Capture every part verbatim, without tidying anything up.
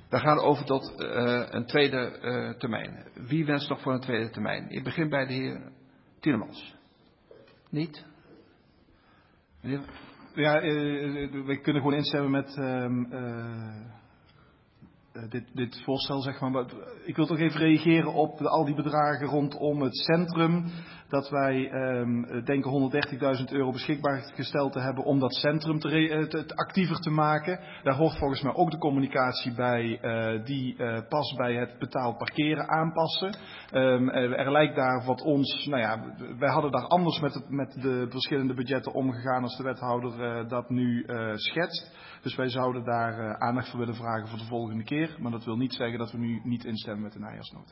We gaan over tot uh, een tweede uh, termijn. Wie wenst nog voor een tweede termijn? Ik begin bij de heer Tielemans. Niet? Meneer? Ja, uh, we kunnen gewoon instemmen met uh, uh, uh, dit, dit voorstel, zeg maar. Maar ik wil toch even reageren op de, al die bedragen rondom het centrum. Dat wij um, denken honderddertigduizend euro beschikbaar gesteld te hebben om dat centrum te, re- te, te actiever te maken. Daar hoort volgens mij ook de communicatie bij uh, die uh, past bij het betaald parkeren aanpassen. Um, er lijkt daar wat ons, nou ja, wij hadden daar anders met, het, met de verschillende budgetten omgegaan als de wethouder uh, dat nu uh, schetst. Dus wij zouden daar uh, aandacht voor willen vragen voor de volgende keer. Maar dat wil niet zeggen dat we nu niet instemmen met de najaarsnota.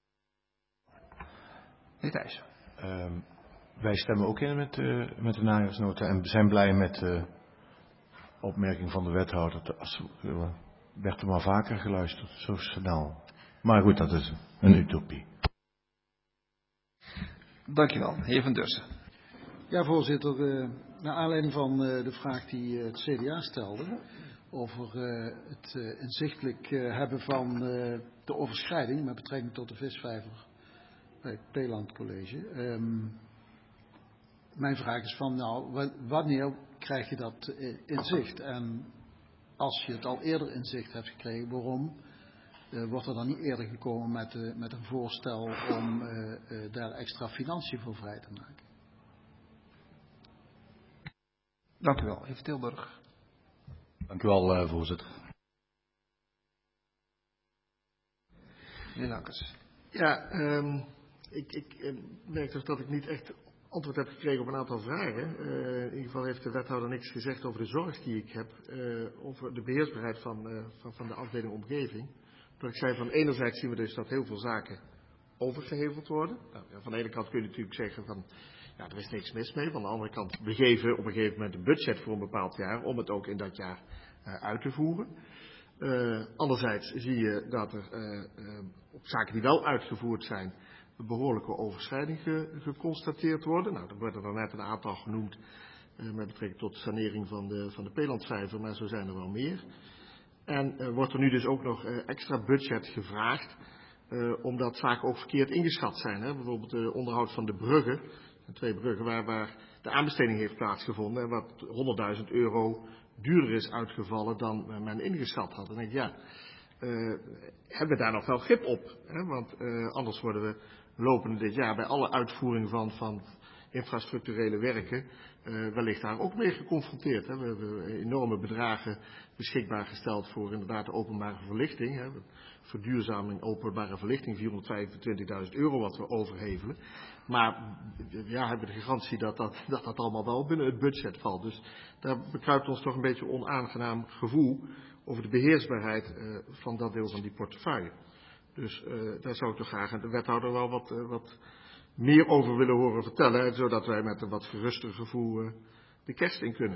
Meneer Thijs. Uh, wij stemmen ook in met, uh, met de najaarsnota en zijn blij met de opmerking van de wethouder. Als, uh, werd er maar vaker geluisterd, zo snel. Maar goed, dat is een utopie. Dankjewel, heer Van Dursen. Ja, voorzitter, uh, naar aanleiding van uh, de vraag die uh, het C D A stelde over uh, het uh, inzichtelijk uh, hebben van uh, de overschrijding met betrekking tot de visvijver bij het Peeland College. Um, mijn vraag is van, nou, wanneer krijg je dat in zicht? En als je het al eerder in zicht hebt gekregen, waarom uh, wordt er dan niet eerder gekomen met, uh, met een voorstel om uh, uh, daar extra financiën voor vrij te maken? Dank u wel, heer Tilburg. Dank u wel, uh, voorzitter. Meneer Lankers. Ja, um, ik, ik uh, merk dus dat ik niet echt antwoord heb gekregen op een aantal vragen. Uh, in ieder geval heeft de wethouder niks gezegd over de zorg die ik heb, uh, over de beheersbaarheid van, uh, van, van de afdeling omgeving. Dat ik zei van enerzijds zien we dus dat heel veel zaken overgeheveld worden. Nou, van de ene kant kun je natuurlijk zeggen van, ja, er is niks mis mee. Van de andere kant, we geven op een gegeven moment een budget voor een bepaald jaar om het ook in dat jaar uh, uit te voeren. Uh, anderzijds zie je dat er uh, uh, op zaken die wel uitgevoerd zijn, een behoorlijke overschrijding ge, geconstateerd worden. Nou, er worden er net een aantal genoemd uh, met betrekking tot sanering van de, van de Peelandvijver, maar zo zijn er wel meer. En uh, wordt er nu dus ook nog uh, extra budget gevraagd, uh, omdat zaken ook verkeerd ingeschat zijn. Hè? Bijvoorbeeld de onderhoud van de bruggen, twee bruggen waar, waar de aanbesteding heeft plaatsgevonden en wat honderdduizend euro duurder is uitgevallen dan men ingeschat had. En ik denk, ja, uh, hebben we daar nog wel grip op? Hè? Want uh, anders worden we lopende dit jaar bij alle uitvoering van, van infrastructurele werken uh, wellicht daar ook mee geconfronteerd. Hè? We hebben enorme bedragen beschikbaar gesteld voor inderdaad de openbare verlichting. Hè? Verduurzaming openbare verlichting, vierhonderdvijfentwintigduizend euro wat we overhevelen. Maar ja, hebben we de garantie dat dat, dat dat allemaal wel binnen het budget valt. Dus daar bekruipt ons toch een beetje een onaangenaam gevoel over de beheersbaarheid uh, van dat deel van die portefeuille. Dus uh, daar zou ik toch graag de wethouder wel wat, uh, wat meer over willen horen vertellen, zodat wij met een wat geruster gevoel uh, de kerst in kunnen.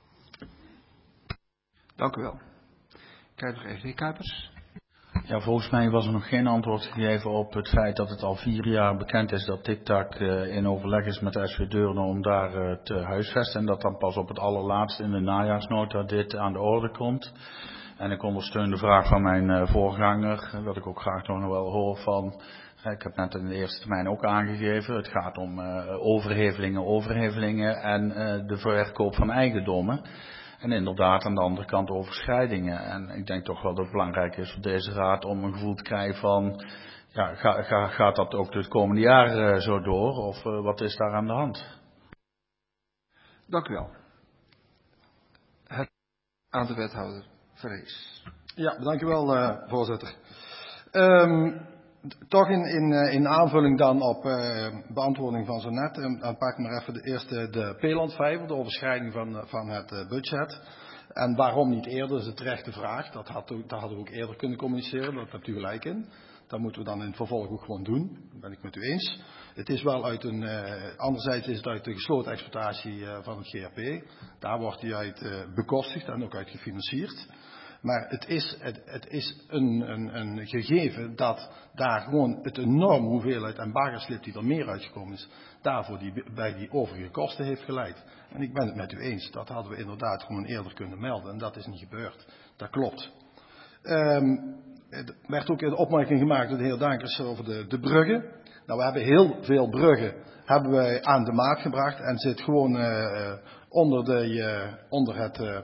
Dank u wel. Kijk nog even, heer Kuipers. Ja, volgens mij was er nog geen antwoord gegeven op het feit dat het al vier jaar bekend is dat TikTak uh, in overleg is met S V Deurne om daar uh, te huisvesten. En dat dan pas op het allerlaatste in de najaarsnota dit aan de orde komt. En ik ondersteun de vraag van mijn uh, voorganger, dat ik ook graag nog wel hoor van, uh, ik heb net in de eerste termijn ook aangegeven, het gaat om uh, overhevelingen, overhevelingen en uh, de verkoop van eigendommen. En inderdaad aan de andere kant overschrijdingen. En ik denk toch wel dat het belangrijk is voor deze raad om een gevoel te krijgen van, ja, ga, ga, gaat dat ook de komende jaren uh, zo door of uh, wat is daar aan de hand? Dank u wel. Het aan de wethouder Vrees. Ja, dank u wel, uh, voorzitter. Um, toch in, in, in aanvulling dan op uh, beantwoording van zo net, en dan pak ik maar even de eerste de Peelandvijver, de overschrijding van, van het uh, budget. En waarom niet eerder is de terechte vraag. Dat, had, dat hadden we ook eerder kunnen communiceren, daar hebt u gelijk in. Dat moeten we dan in het vervolg ook gewoon doen, dat ben ik met u eens. Het is wel uit een, uh, anderzijds is het uit de gesloten exploitatie uh, van het G R P. Daar wordt die uit uh, bekostigd en ook uit gefinancierd. Maar het is, het, het is een, een, een gegeven dat daar gewoon het enorme hoeveelheid en baggerslip die er meer uitgekomen is, daarvoor die, bij die overige kosten heeft geleid. En ik ben het met u eens, dat hadden we inderdaad gewoon eerder kunnen melden en dat is niet gebeurd. Dat klopt. Um, er werd ook een opmerking gemaakt door de heer Dankers over de, de bruggen. Nou, we hebben heel veel bruggen hebben wij aan de maat gebracht en zit gewoon uh, onder, de, uh, onder het, uh,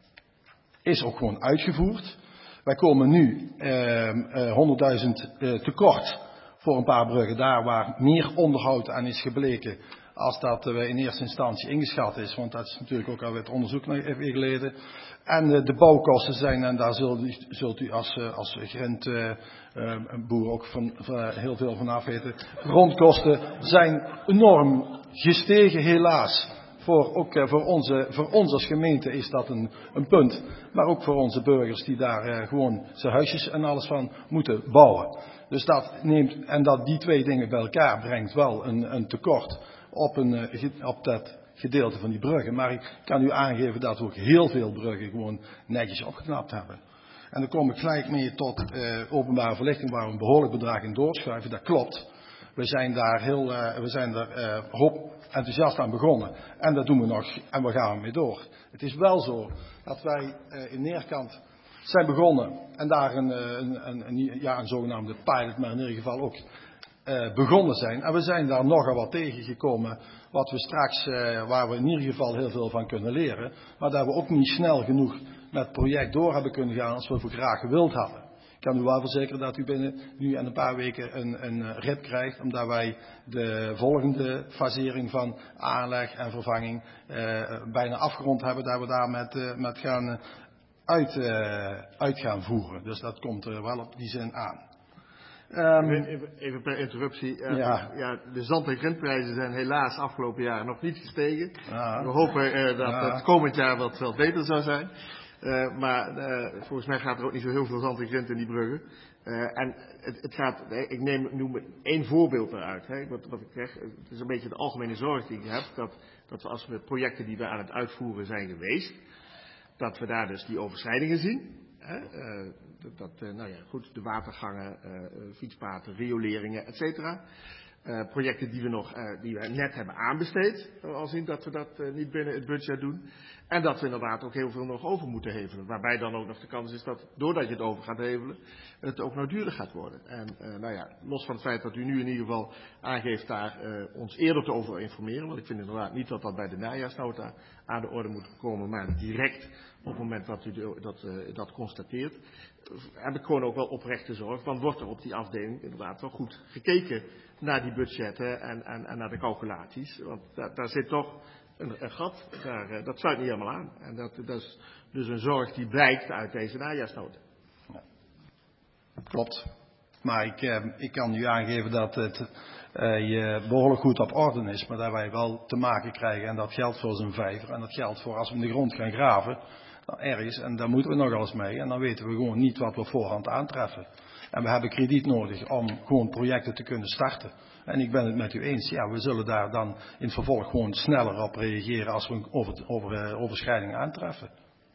is ook gewoon uitgevoerd. Wij komen nu uh, uh, honderdduizend uh, tekort voor een paar bruggen daar waar meer onderhoud aan is gebleken als dat uh, in eerste instantie ingeschat is, want dat is natuurlijk ook al het onderzoek nog even geleden. En uh, de bouwkosten zijn, en daar zult u, zult u als, uh, als grindboer uh, ook van, van, heel veel van af weten, grondkosten zijn enorm gestegen helaas. Voor, ook uh, voor, onze, voor ons als gemeente is dat een, een punt, maar ook voor onze burgers die daar uh, gewoon zijn huisjes en alles van moeten bouwen. Dus dat neemt, en dat die twee dingen bij elkaar brengt wel een, een tekort op, een, op dat gedeelte van die bruggen. Maar ik kan u aangeven dat we ook heel veel bruggen gewoon netjes opgeknapt hebben. En dan kom ik gelijk mee tot uh, openbare verlichting waar we een behoorlijk bedrag in doorschuiven. Dat klopt. We zijn daar heel, uh, we zijn daar uh, hoop enthousiast aan begonnen. En dat doen we nog en we gaan ermee door. Het is wel zo dat wij uh, in Neerkant zijn begonnen en daar een, een, een, een, ja, een zogenaamde pilot, maar in ieder geval ook uh, begonnen zijn. En we zijn daar nogal wat tegengekomen, wat we straks, uh, waar we in ieder geval heel veel van kunnen leren. Maar dat we ook niet snel genoeg met het project door hebben kunnen gaan als we het graag gewild hadden. Ik kan u wel verzekeren dat u binnen nu en een paar weken een, een rit krijgt, omdat wij de volgende fasering van aanleg en vervanging uh, bijna afgerond hebben, dat we daar met, uh, met gaan uit, uh, uit gaan voeren. Dus dat komt er wel op die zin aan. Um, even, even per interruptie. Uh, ja. Ja, de zand- en grindprijzen zijn helaas afgelopen jaren nog niet gestegen. Ja. We hopen uh, dat ja. het komend jaar wat, wat beter zou zijn. Uh, maar uh, volgens mij gaat er ook niet zo heel veel zand en grind in die bruggen. Uh, en het, het gaat, ik neem, noem één voorbeeld eruit. Hè, wat, wat ik zeg, het is een beetje de algemene zorg die ik heb. Dat, dat we als we projecten die we aan het uitvoeren zijn geweest, dat we daar dus die overschrijdingen zien. Hè, uh, dat, dat uh, nou ja, goed, de watergangen, uh, fietspaden, rioleringen, et cetera. Uh, projecten die we nog, uh, die we net hebben aanbesteed, al zien dat we dat uh, niet binnen het budget doen. En dat we inderdaad ook heel veel nog over moeten hevelen. Waarbij dan ook nog de kans is dat, doordat je het over gaat hevelen, het ook nog duurder gaat worden. En uh, nou ja, los van het feit dat u nu in ieder geval aangeeft daar uh, ons eerder te over informeren. Want ik vind inderdaad niet dat dat bij de najaarsnota aan de orde moet komen, maar direct op het moment dat u de, dat, uh, dat constateert. Heb ik gewoon ook wel oprechte zorg. Dan wordt er op die afdeling inderdaad wel goed gekeken naar die budgetten en, en, en naar de calculaties. Want daar, daar zit toch een, een gat, daar, dat sluit niet helemaal aan. En dat, dat is dus een zorg die blijkt uit deze najaarsnota. Ja. Klopt. Maar ik, eh, ik kan u aangeven dat het uh, behoorlijk goed op orde is. Maar dat wij wel te maken krijgen, en dat geldt voor zo'n vijver. En dat geldt voor als we in de grond gaan graven. Nou, ergens, en daar moeten we nog eens mee. En dan weten we gewoon niet wat we op voorhand aantreffen. En we hebben krediet nodig om gewoon projecten te kunnen starten. En ik ben het met u eens, ja, we zullen daar dan in het vervolg gewoon sneller op reageren als we een over, over, uh, overschrijding aantreffen.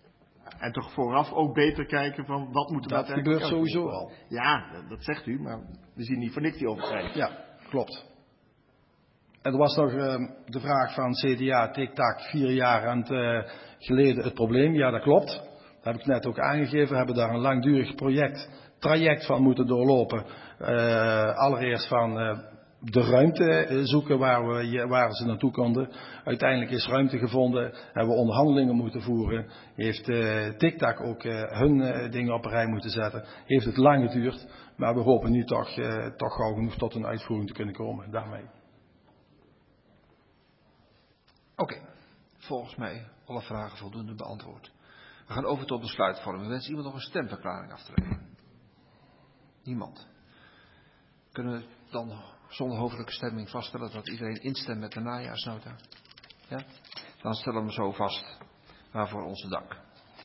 En toch vooraf ook beter kijken van wat moeten we Dat gebeurt sowieso al. Ja, dat zegt u, maar we zien niet voor niks die overschrijding. Ja, klopt. En er was nog uh, de vraag van C D A, tik-tak, vier jaar aan het, uh, geleden het probleem. Ja, dat klopt. Dat heb ik net ook aangegeven. We hebben daar een langdurig project, traject van moeten doorlopen. Uh, allereerst van uh, de ruimte zoeken waar, we, waar ze naartoe konden. Uiteindelijk is ruimte gevonden. Hebben we onderhandelingen moeten voeren. Heeft uh, tik-tak ook uh, hun uh, dingen op een rij moeten zetten. Heeft het lang geduurd. Maar we hopen nu toch, uh, toch gauw genoeg tot een uitvoering te kunnen komen daarmee. Oké, okay. Volgens mij alle vragen voldoende beantwoord. We gaan over tot besluitvorming. Wens iemand nog een stemverklaring af te leggen? Niemand. Kunnen we dan zonder hoofdelijke stemming vaststellen dat iedereen instemt met de najaarsnota? Ja? Dan stellen we zo vast. Waarvoor onze dank.